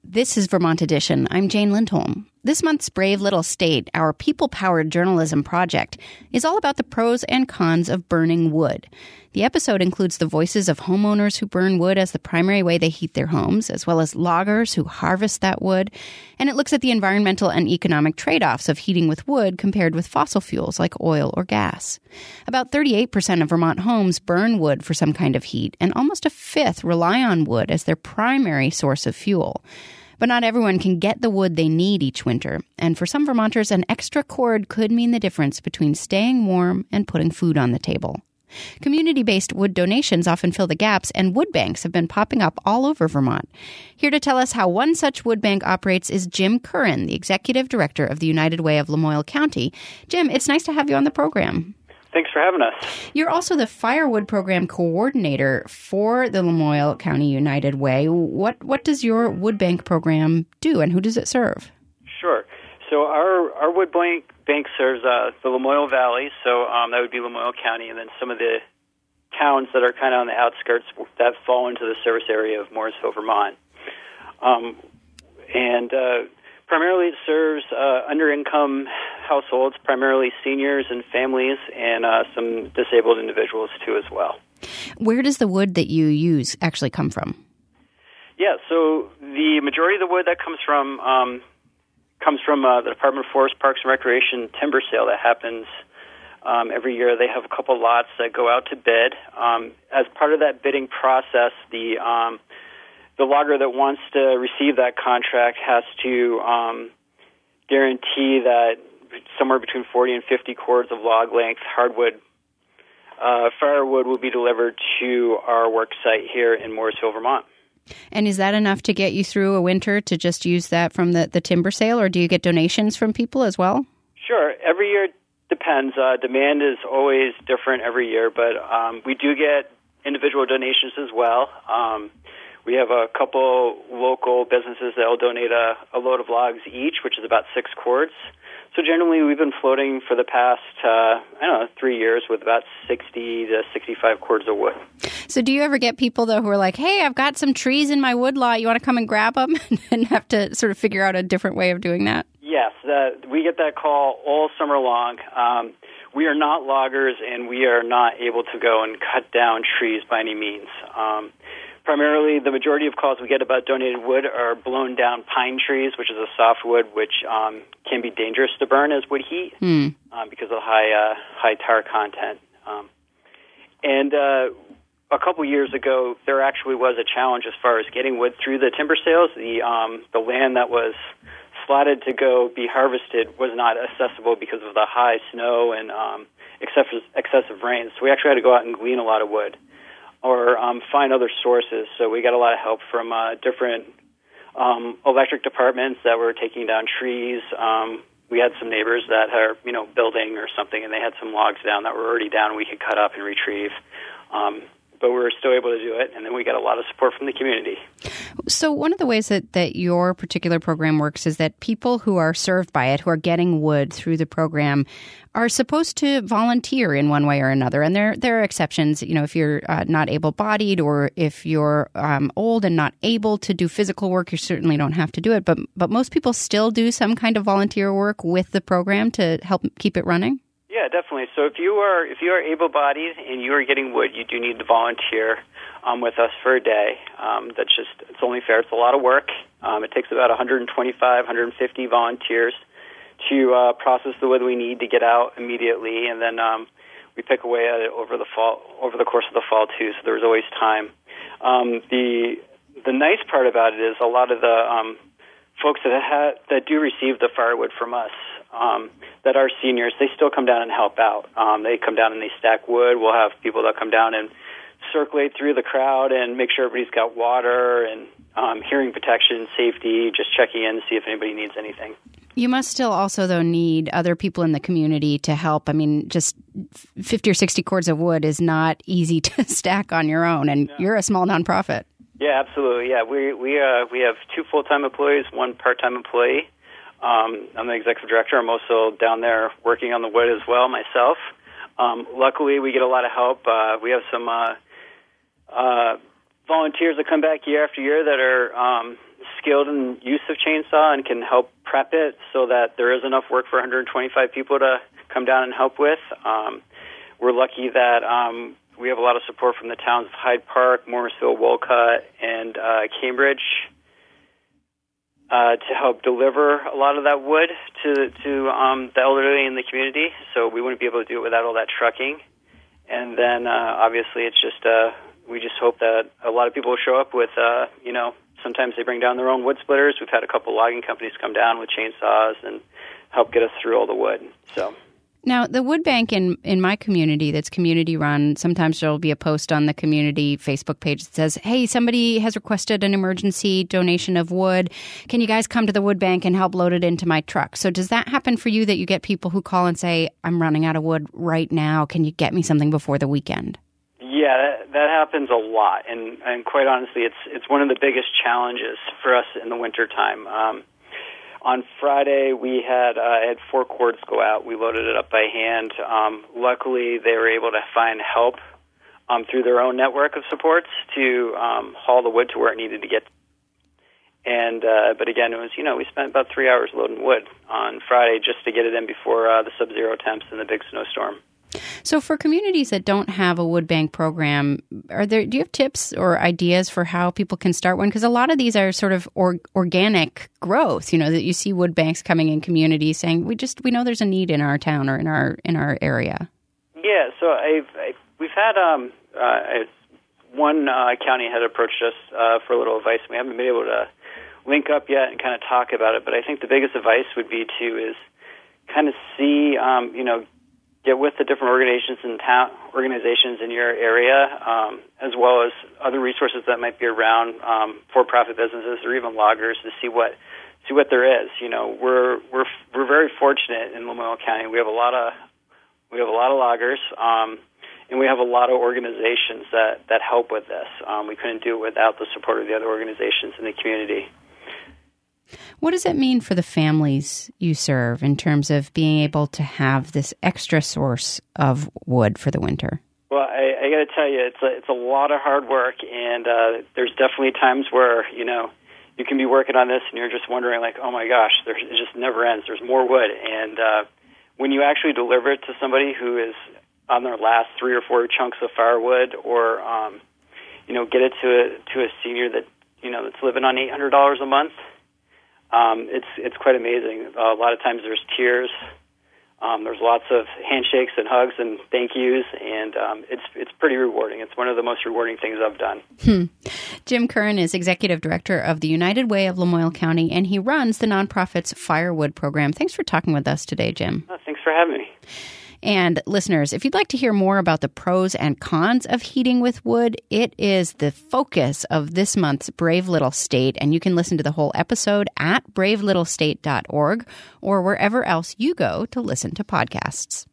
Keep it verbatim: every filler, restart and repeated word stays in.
This is Vermont Edition. I'm Jane Lindholm. This month's Brave Little State, our people-powered journalism project, is all about the pros and cons of burning wood. The episode includes the voices of homeowners who burn wood as the primary way they heat their homes, as well as loggers who harvest that wood. And it looks at the environmental and economic trade-offs of heating with wood compared with fossil fuels like oil or gas. About thirty-eight percent of Vermont homes burn wood for some kind of heat, and almost a fifth rely on wood as their primary source of fuel. But not everyone can get the wood they need each winter. And for some Vermonters, an extra cord could mean the difference between staying warm and putting food on the table. Community-based wood donations often fill the gaps, and wood banks have been popping up all over Vermont. Here to tell us how one such wood bank operates is Jim Curran, the executive director of the United Way of Lamoille County. Jim, it's nice to have you on the program. Thanks for having us. You're also the firewood program coordinator for the Lamoille County United Way. What what does your wood bank program do, and who does it serve? Sure. So our our wood bank bank serves uh, the Lamoille Valley, so um, that would be Lamoille County, and then some of the towns that are kind of on the outskirts that fall into the service area of Morrisville, Vermont. Um, and uh, primarily it serves uh, under-income households, primarily seniors and families, and uh, some disabled individuals too as well. Where does the wood that you use actually come from? Yeah, so the majority of the wood that comes from um, comes from uh, the Department of Forest, Parks, and Recreation timber sale that happens um, every year. They have a couple lots that go out to bid. Um, as part of that bidding process, the um, the logger that wants to receive that contract has to um, guarantee that somewhere between forty and fifty cords of log length hardwood uh, firewood will be delivered to our work site here in Morrisville, Vermont. And is that enough to get you through a winter to just use that from the, the timber sale, or do you get donations from people as well? Sure. Every year depends. Uh, demand is always different every year, but um, we do get individual donations as well. Um, we have a couple local businesses that will donate a, a load of logs each, which is about six cords. So generally, we've been floating for the past, uh, I don't know, three years with about sixty to sixty-five cords of wood. So do you ever get people, though, who are like, hey, I've got some trees in my wood lot. You want to come and grab them? And have to sort of figure out a different way of doing that? Yes, uh, we get that call all summer long. Um, we are not loggers, and we are not able to go and cut down trees by any means. Um Primarily, the majority of calls we get about donated wood are blown down pine trees, which is a softwood which um, can be dangerous to burn as wood heat mm. um, because of high uh, high tar content. Um, and uh, a couple years ago, there actually was a challenge as far as getting wood through the timber sales. The um, the land that was slotted to go be harvested was not accessible because of the high snow and um, excessive excessive rain. So we actually had to go out and glean a lot of wood, or um, find other sources. So we got a lot of help from uh, different um, electric departments that were taking down trees. Um, we had some neighbors that are, you know, building or something, and they had some logs down that were already down we could cut up and retrieve. Um, but we were still able to do it, and then we got a lot of support from the community. So one of the ways that, that your particular program works is that people who are served by it, who are getting wood through the program, are supposed to volunteer in one way or another. And there there are exceptions. You know, if you're uh, not able-bodied, or if you're um, old and not able to do physical work, you certainly don't have to do it. But but most people still do some kind of volunteer work with the program to help keep it running? Yeah, definitely. So if you are if you are able-bodied and you are getting wood, you do need to volunteer um, with us for a day. Um, that's just, it's only fair. It's a lot of work. Um, it takes about one hundred twenty-five, one hundred fifty volunteers to uh, process the wood we need to get out immediately, and then um, we pick away at it over the fall, over the course of the fall too. So there's always time. Um, the the nice part about it is a lot of the um, folks that ha- that do receive the firewood from us, um, that are seniors, they still come down and help out. Um, they come down and they stack wood. We'll have people that come down and circulate through the crowd and make sure everybody's got water and um, hearing protection, safety, just checking in to see if anybody needs anything. You must still also, though, need other people in the community to help. I mean, just fifty or sixty cords of wood is not easy to stack on your own, and no. You're a small nonprofit. Yeah, absolutely. Yeah, we we uh, we have two full-time employees, one part-time employee. Um, I'm the executive director. I'm also down there working on the wood as well myself. Um, luckily, we get a lot of help. Uh, we have some uh, uh, volunteers that come back year after year that are um, skilled in use of chainsaw and can help prep it so that there is enough work for one hundred twenty-five people to come down and help with. Um, we're lucky that um, we have a lot of support from the towns of Hyde Park, Morrisville, Wolcott, and uh, Cambridge uh, to help deliver a lot of that wood to to um, the elderly in the community. So we wouldn't be able to do it without all that trucking. And then uh, obviously it's just uh, we just hope that a lot of people will show up with uh, you know. Sometimes they bring down their own wood splitters. We've had a couple logging companies come down with chainsaws and help get us through all the wood. So now, the wood bank in, in my community that's community run, sometimes there will be a post on the community Facebook page that says, hey, somebody has requested an emergency donation of wood. Can you guys come to the wood bank and help load it into my truck? So does that happen for you, that you get people who call and say, I'm running out of wood right now. Can you get me something before the weekend? Yeah, that, that happens a lot, and, and quite honestly, it's it's one of the biggest challenges for us in the wintertime. Um, on Friday, we had uh, had four cords go out. We loaded it up by hand. Um, luckily, they were able to find help um, through their own network of supports to um, haul the wood to where it needed to get. And uh, but again, it was you know we spent about three hours loading wood on Friday just to get it in before uh, the sub-zero temps and the big snowstorm. So for communities that don't have a wood bank program, are there? Do you have tips or ideas for how people can start one? Because a lot of these are sort of or, organic growth. You know, that you see wood banks coming in communities saying, "We just we know there's a need in our town or in our in our area." Yeah. So I've, I, we've had um, uh, one uh, county had approached us uh, for a little advice. We haven't been able to link up yet and kind of talk about it. But I think the biggest advice would be to is kind of see um, you know. get with the different organizations in town, organizations in your area, um, as well as other resources that might be around, um, for-profit businesses or even loggers, to see what see what there is. You know, we're we're we're very fortunate in Lamoille County. We have a lot of we have a lot of loggers, um, and we have a lot of organizations that that help with this. Um, we couldn't do it without the support of the other organizations in the community. What does it mean for the families you serve in terms of being able to have this extra source of wood for the winter? Well, I, I got to tell you, it's a, it's a lot of hard work, and uh, there's definitely times where, you know, you can be working on this and you're just wondering, like, oh my gosh, there's, it just never ends. There's more wood. And uh, when you actually deliver it to somebody who is on their last three or four chunks of firewood, or, um, you know, get it to a, to a senior that, you know, that's living on eight hundred dollars a month, Um, it's it's quite amazing. Uh, a lot of times there's tears. Um, there's lots of handshakes and hugs and thank yous, and um, it's it's pretty rewarding. It's one of the most rewarding things I've done. Hmm. Jim Curran is Executive Director of the United Way of Lamoille County, and he runs the nonprofit's Firewood program. Thanks for talking with us today, Jim. Oh, thanks for having me. And listeners, if you'd like to hear more about the pros and cons of heating with wood, it is the focus of this month's Brave Little State, and you can listen to the whole episode at brave little state dot org or wherever else you go to listen to podcasts.